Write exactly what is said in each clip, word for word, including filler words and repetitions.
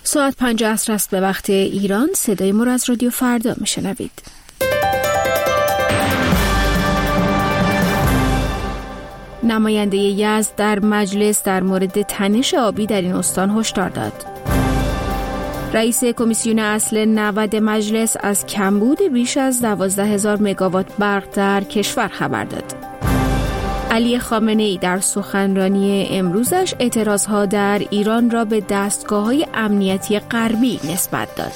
ساعت پنج عصر است به وقت ایران. صدای ما را از رادیو فردا میشنوید. نماینده یزد در مجلس در مورد تنش آبی در این استان هشدار داد. رئیس کمیسیون اصل نود مجلس از کمبود بیش از دوازده هزار مگاوات برق در کشور خبر داد. علی خامنه‌ای در سخنرانی امروزش اعتراضها در ایران را به دستگاه‌های امنیتی غربی نسبت داد.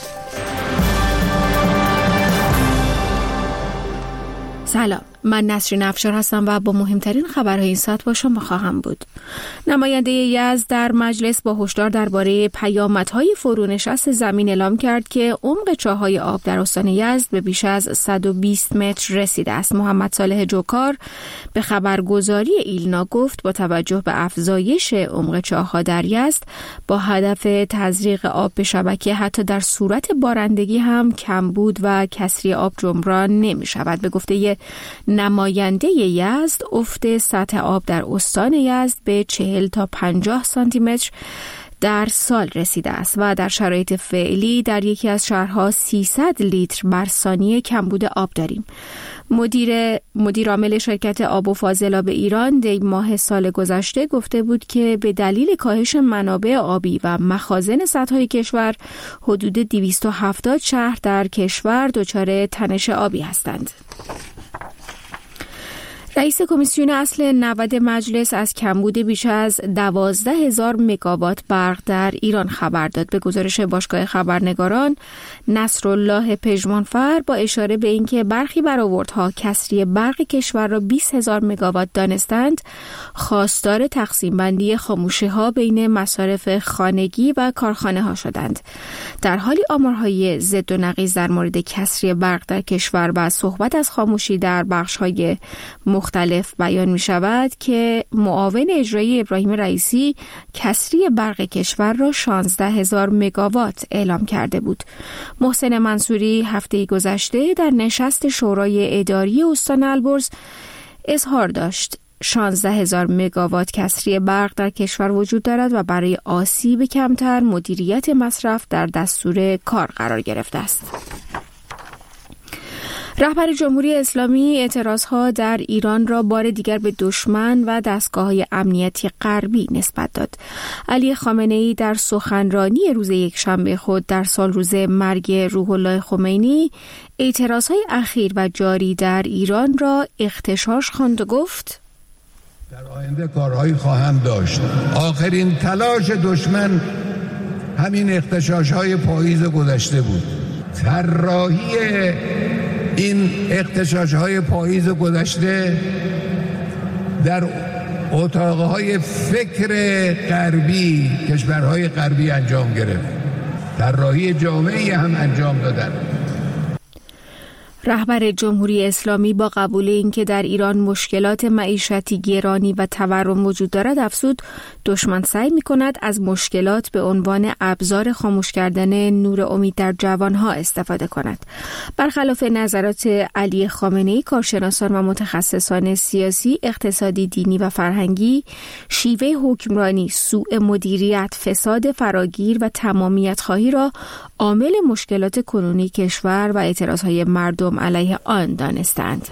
سلام، من نسرین افشار هستم و با مهمترین خبرهای این ساعت با شما خواهم بود. نماینده یزد در مجلس با هشدار درباره پیامدهای فرونشست زمین اعلام کرد که عمق چاه‌های آب در استان یزد به بیش از صد و بیست متر رسیده است. محمد صالح جوکار به خبرگزاری ایلنا گفت با توجه به افزایش عمق چاه‌ها در یزد با هدف تزریق آب به شبکه حتی در صورت بارندگی هم کمبود و کسری آب جبران نمی‌شود. به گفته نماینده یزد افت سطح آب در استان یزد به چهل تا پنجاه سانتی متر در سال رسیده است و در شرایط فعلی در یکی از شهرها سیصد لیتر بر ثانیه کمبود آب داریم. مدیر مدیر عامل شرکت آب و فاضلاب ایران دی ماه سال گذشته گفته بود که به دلیل کاهش منابع آبی و مخازن سدهای کشور حدود دویست و هفتاد شهر در کشور دچار تنش آبی هستند. رئیس کمیسیون اصل نود مجلس از کمبود بیش از دوازده هزار مگاوات برق در ایران خبر داد. به گزارش باشگاه خبرنگاران نصرالله پژمانفر با اشاره به اینکه برخی برآوردها کسری برق کشور را بیست هزار مگاوات دانستند، خواستار تقسیم بندی خاموشی‌ها بین مصارف خانگی و کارخانه ها شدند. در حالی آمارهای ضد و نقیض در مورد کسری برق در کشور و صحبت از خاموشی در بخش‌های مختلف بیان می شود که معاون اجرایی ابراهیم رئیسی کسری برق کشور را شانزده هزار مگاوات اعلام کرده بود. محسن منصوری هفته گذشته در نشست شورای اداری استان البرز اظهار داشت شانزده هزار مگاوات کسری برق در کشور وجود دارد و برای آسیب کمتر مدیریت مصرف در دستور کار قرار گرفته است. رهبر جمهوری اسلامی اعتراضها در ایران را بار دیگر به دشمن و دستگاه‌های امنیتی غربی نسبت داد. علی خامنه‌ای در سخنرانی روز یکشنبه خود در سال روز مرگ روح الله خمینی اعتراضهای اخیر و جاری در ایران را اغتشاش خواند و گفت: در آینده کارهایی خواهم داشت. آخرین تلاش دشمن همین اغتشاش‌های پاییز گذشته بود. طراحی این اغتشاش‌های پاییز گذشته در اتاقهای فکر غربی، کشورهای غربی انجام گرفت. طراحی جامعی هم انجام دادن. رهبر جمهوری اسلامی با قبول اینکه در ایران مشکلات معیشتی گرانی و تورم وجود دارد افزود دشمن سعی می‌کند از مشکلات به عنوان ابزار خاموش کردن نور امید در جوانها استفاده کند. برخلاف نظرات علی خامنه‌ای، کارشناسان و متخصصان سیاسی، اقتصادی، دینی و فرهنگی شیوه حکمرانی، سوء مدیریت، فساد فراگیر و تمامیت خواهی را عامل مشکلات کنونی کشور و اعتراضهای مردم علیه آن دانستند.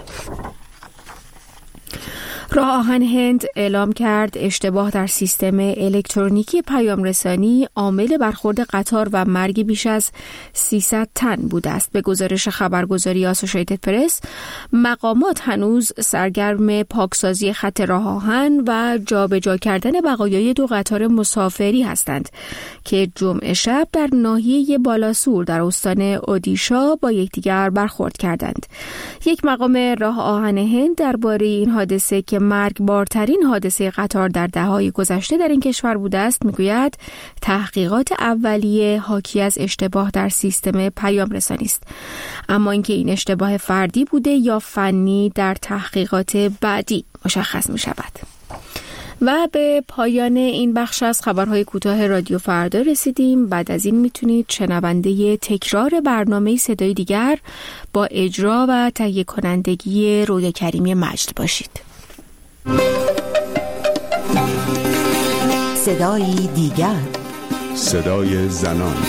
راه آهن هند اعلام کرد اشتباه در سیستم الکترونیکی پیام رسانی عامل برخورد قطار و مرگ بیش از سیصد تن بوده است. به گزارش خبرگزاری آسوشیتد پرس، مقامات هنوز سرگرم پاکسازی خط راه آهن و جابجا کردن بقایای دو قطار مسافری هستند که جمعه شب در ناحیه بالاسور در استان اودیشا با یکدیگر برخورد کردند. یک مقام راه آهن هند درباره این حادثه که مرگبارترین حادثه قطار در دهه‌های گذشته در این کشور بوده است میگوید تحقیقات اولیه حاکی از اشتباه در سیستم پیام رسانی است، اما اینکه این اشتباه فردی بوده یا فنی در تحقیقات بعدی مشخص می شود. و به پایان این بخش از خبرهای کوتاه رادیو فردا رسیدیم. بعد از این میتونید شنونده تکرار برنامه صدای دیگر با اجرا و تهیه کنندگی رویا کریمی مجد باشید. صدای دیگر، صدای زنان.